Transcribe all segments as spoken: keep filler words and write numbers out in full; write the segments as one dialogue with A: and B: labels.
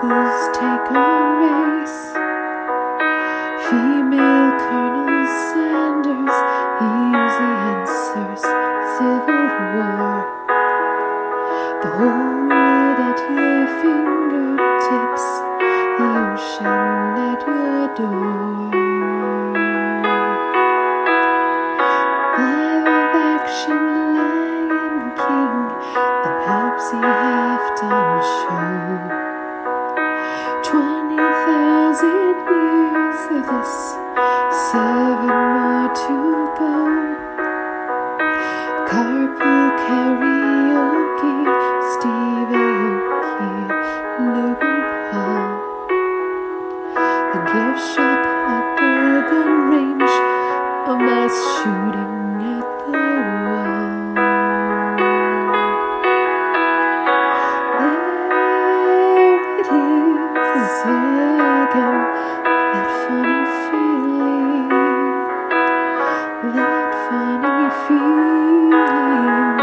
A: Google's take on race. Female Colonel Sanders, easy answers, Civil War. The whole world at your fingertips, the ocean at your door. Live action Lion King, the Pepsi halftime show. Twenty thousand years of this, seven more to go. Carpool karaoke, Steve Aoki, Logan Paul. A gift shop at the gun range, a mass shooting at the wall. There it is again, that funny feeling, that funny feeling.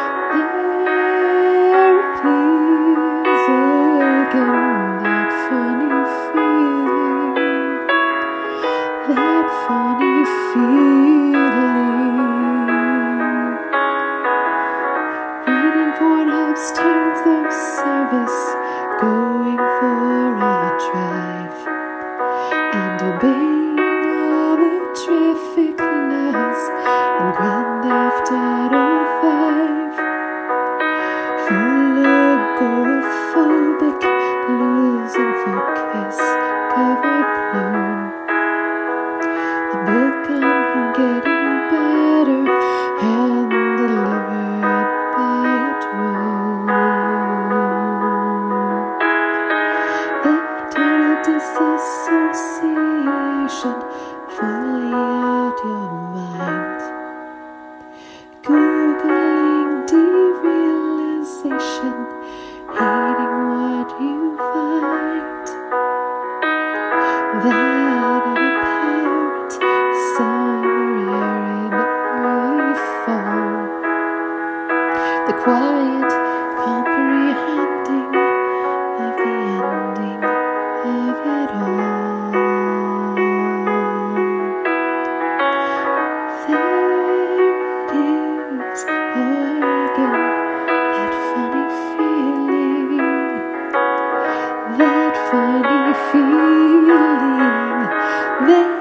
A: There it is again, that funny feeling, that funny feeling. Reading Pornhub's terms of service, going for a drive, and obeying all the traffic laws in Grand Theft Auto five. Full agoraphobic, losing focus, cover blown. The book I'm getting better, hand delivered by a drone. The total disassociation, fully out your mind. Googling derealization, hating what you find. That unapparent summer air in early fall. The quiet comprehending of the ending of it all. There it is again, that funny feeling, that funny feeling. There